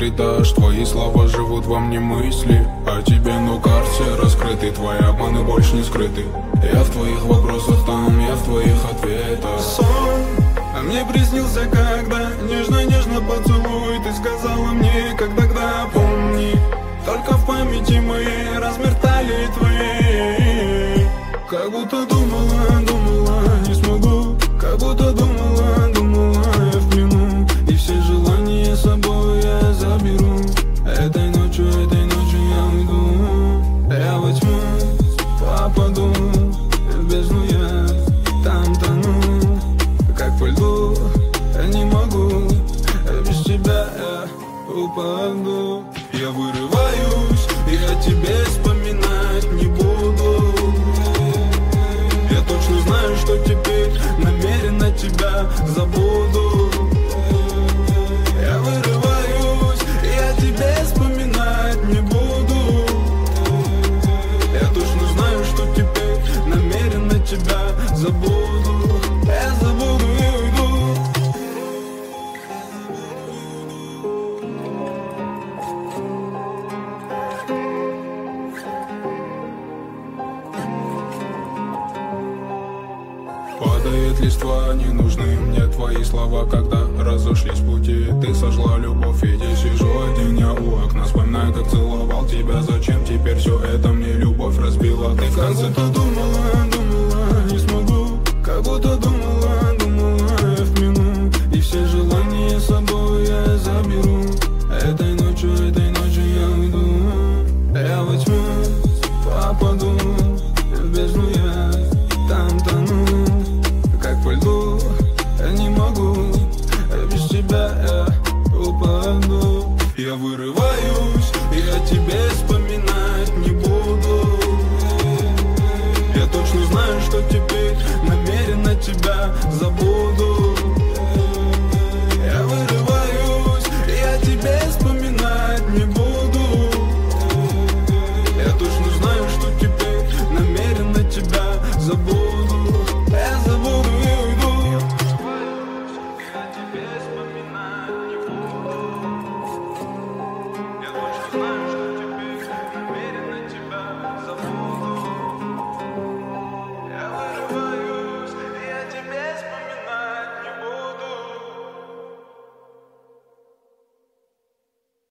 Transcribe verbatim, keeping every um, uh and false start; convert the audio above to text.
предашь. Твои слова живут во мне мысли о тебе, но карте раскрыты. Твои обманы больше не скрыты. Я в твоих вопросах там, я в твоих ответах. Сон, а мне приснился, когда нежно-нежно поцелуй. Ты сказала мне, как тогда, помни, только в памяти моей размер талии твоей. Как будто думала, думала, не смогу. Как будто думала, думала, я в плену. И все желания с собой я заберу. Этой ночью, этой ночью я уйду. Я во тьму попаду, в бездну я там тону. Как по льду, я не могу, без тебя я упаду. Я вырываюсь, я тебе вспоминать не буду. Я точно знаю, что теперь намеренно тебя забуду. Я вырываюсь, я тебе вспоминать не буду. Я точно знаю, что теперь намеренно тебя забуду. Я забуду и уйду. Падает листва, не нужны мне твои слова. Когда разошлись пути, ты сожгла любовь. Ведь я сижу один я у окна, вспоминаю, как целовал тебя. Зачем теперь все это мне любовь разбила? Ты в конце Как будто думала, думала, не смогу. Как будто думала, думала, я в плену. И все желания с собой я заберу. Этой ночью, этой ночью я уйду. Я во тьму попаду, в бездну я там тону. Как по льду, я не могу, без тебя я упаду. Я вырываюсь, я тебе вспоминать не буду. Я точно знаю, что теперь намеренно тебя забуду. Я вырываюсь, я тебе вспоминать не буду.